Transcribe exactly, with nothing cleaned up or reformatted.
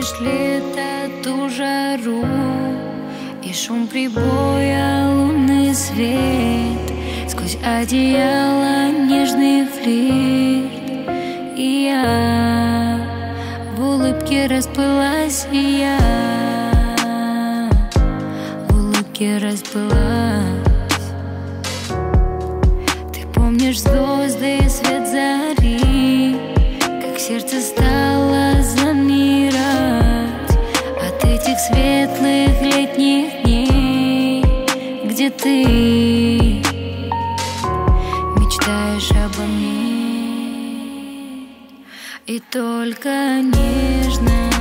помнишь лето, ту жару и шум прибоя, лунный свет, сквозь одеяло нежный флирт. И я в улыбке расплылась, и я в улыбке расплылась. Ты помнишь звезды и свет зари, как сердце стало замирать от этих светлых летних дней, где ты мечтаешь обо мне. И только нежно